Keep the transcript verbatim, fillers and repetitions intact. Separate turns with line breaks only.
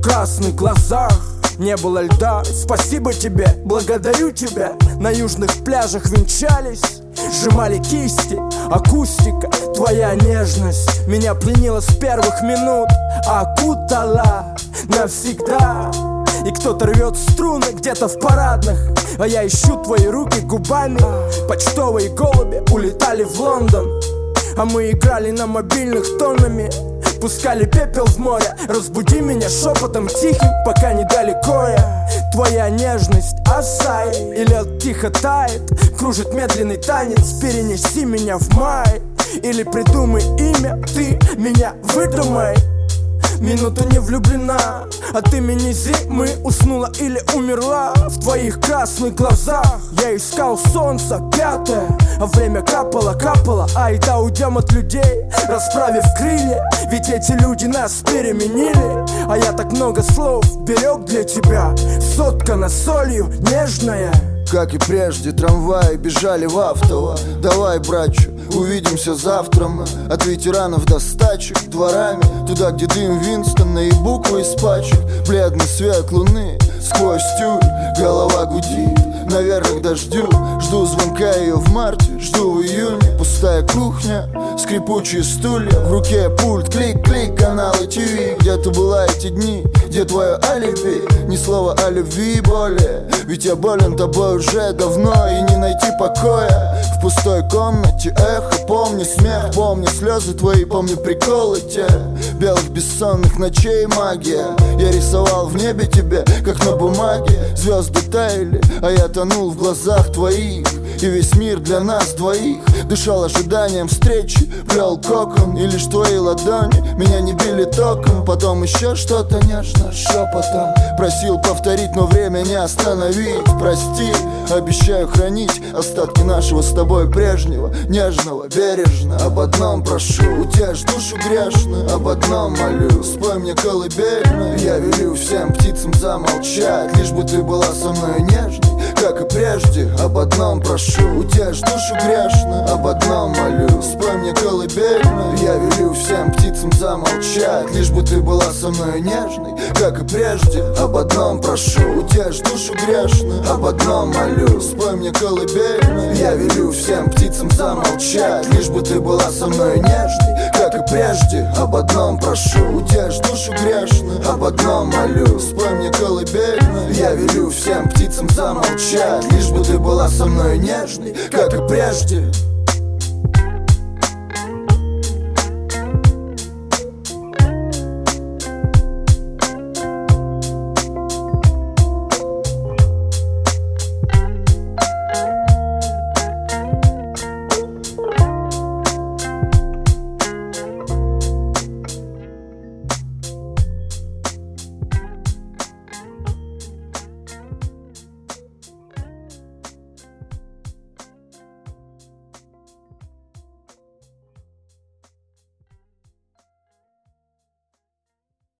красных глазах не было льда. Спасибо тебе, благодарю тебя. На южных пляжах венчались, сжимали кисти. Акустика, твоя нежность меня пленила с первых минут, окутала навсегда. И кто-то рвет струны где-то в парадных, а я ищу твои руки губами. Почтовые голуби улетали в Лондон, а мы играли на мобильных тоннами. Пускали пепел в море. Разбуди меня шепотом тихим, пока недалеко я. Твоя нежность осай, и лед тихо тает. Кружит медленный танец. Перенеси меня в май, или придумай имя, ты меня выдумай. Минуту не влюблена от имени зимы. Уснула или умерла в твоих красных глазах. Я искал солнце пятое, а время капало, капало. Айда уйдем от людей, расправив крылья. Ведь эти люди нас переменили. А я так много слов берег для тебя, соткана солью нежная.
Как и прежде, трамваи бежали в автово. Давай, братчу, увидимся завтра мы. От ветеранов до стачек дворами, туда, где дым Винстона и буквы из пачек. Бледный свет луны сквозь тюль, голова гудит, наверное, к дождю. Жду звонка ее в марте, жду в июне. Пустая кухня, скрипучие стулья, в руке пульт, клик-клик, каналы ТВ. Где ты была эти дни, где твое алиби? Ни слова о любви более, ведь я болен тобой уже давно, и не найти покоя в пустой комнате. Эхо, помню смех, помню слезы твои, помню приколы те. Белых бессонных ночей магия. Я рисовал в небе тебе, как на бумаге. Звезды таяли, а я тонул в глазах твоих. И весь мир для нас двоих дышал ожиданием встречи, плел кокон. И лишь твои ладони меня не били током. Потом еще что-то нежно шепотом просил повторить, но время не остановить. Прости, обещаю хранить остатки нашего с тобой прежнего, нежного, бережно. Об одном прошу, утешь душу грешную. Об одном молю, спой мне колыбельную. Я велю всем птицам замолчать, лишь бы ты была со мной нежной, как и прежде. Об одном прошу, утешь душу грешную. Об одном молю, спой мне колыбельную. Я велю всем птицам замолчать, лишь бы ты была со мной нежной, как и прежде. Об одном прошу, утешь душу грешную. Об одном молю, спой мне колыбельную. Я велю всем птицам замолчать, лишь бы ты была со мной нежной, как и прежде. Об одном прошу, утешь душу грешную. Об одном молю, спой мне колыбельную. Я велю всем птицам замолчать, лишь бы ты была со мной нежной, как и прежде.